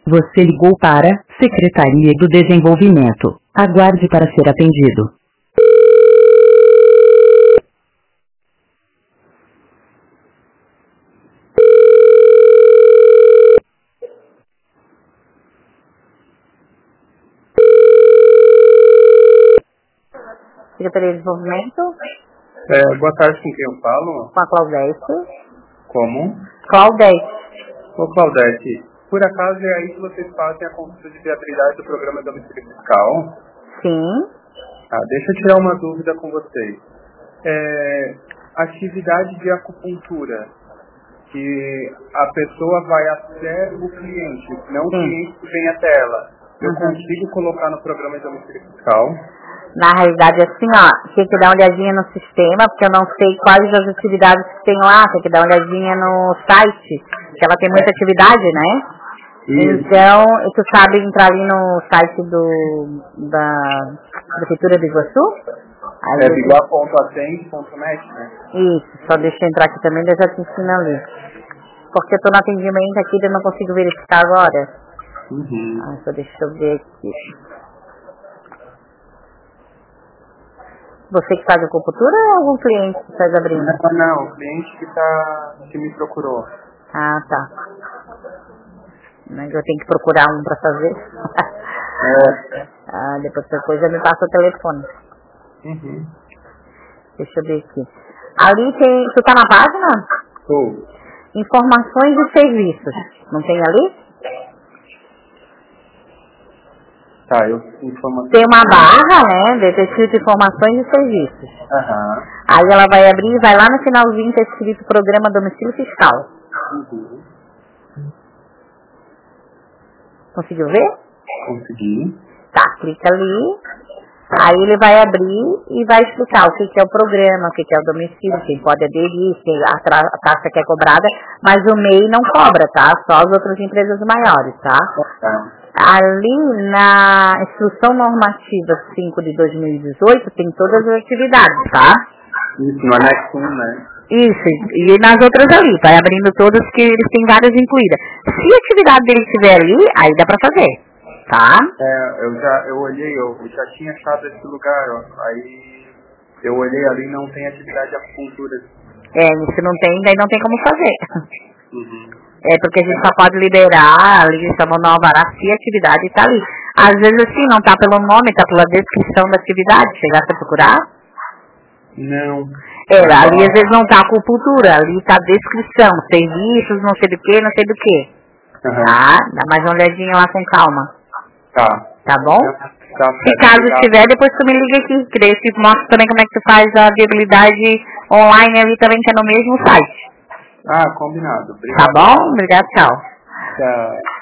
Você ligou para Secretaria do Desenvolvimento. Aguarde para ser atendido. Secretaria de Desenvolvimento, Boa tarde, com quem eu falo? com a Claudete. Como? Claudete. Ô Claudete, por acaso é aí que vocês fazem a consulta de viabilidade do programa domicílio fiscal? Sim. Deixa eu tirar uma dúvida com vocês. Atividade de acupuntura, que a pessoa vai até o cliente, não o cliente que vem até ela. Eu consigo colocar no programa de domicílio fiscal? Na realidade, assim, ó, tem que dar uma olhadinha no sistema, porque eu não sei quais as atividades que tem lá, tem que dar uma olhadinha no site, que ela tem muita atividade, né? Isso. Então, tu sabe entrar ali no site da Prefeitura de Iguaçu? biguá.atende.net, né? Isso, só deixa eu entrar aqui também, eu já te ensino ali. Porque eu tô no atendimento aqui, eu não consigo verificar agora. Só deixa eu ver aqui. Você que faz acupuntura ou algum cliente que faz abrindo? Não, o cliente que me procurou. Ah, tá. Mas eu tenho que procurar um pra fazer. Depois qualquer coisa me passa o telefone. Deixa eu ver aqui. Ali tem... Tu tá na página? Tô. Informações e serviços. Não tem ali? Tá, Tem uma barra, né? Deve ter escrito informações e serviços. Aí ela vai abrir e vai lá no finalzinho tá escrito Programa Domicílio Fiscal. Conseguiu ver? Consegui. Tá, clica ali. Aí ele vai abrir e vai explicar o que é o programa, o que é o domicílio, quem pode aderir, a taxa que é cobrada, mas o MEI não cobra, tá? Só as outras empresas maiores, tá? Ali na Instrução Normativa 5 de 2018 tem todas as atividades, tá? Isso, no anexo 1, né? Isso, e nas outras ali, vai abrindo todas que eles têm várias incluídas. Se a atividade dele estiver ali, aí dá pra fazer, tá? Eu olhei, eu já tinha achado esse lugar, ó. Aí eu olhei ali e não tem atividade de acupuntura. Se não tem, daí não tem como fazer. Porque a gente só pode liberar ali, chamando no alvará, se a atividade tá ali. Às vezes assim, não tá pelo nome, tá pela descrição da atividade. Chegasse a procurar? Não. Ali às vezes não tá acupuntura, ali tá descrição, serviços, não sei do que, não sei do que. Tá? Dá mais uma olhadinha lá com calma. Tá bom? Se caso tiver, depois tu me liga aqui, que daí eu te mostro também como é que tu faz a viabilidade online ali também, que é no mesmo site. Combinado. Obrigado. Tá bom? Obrigado, tchau. Tchau.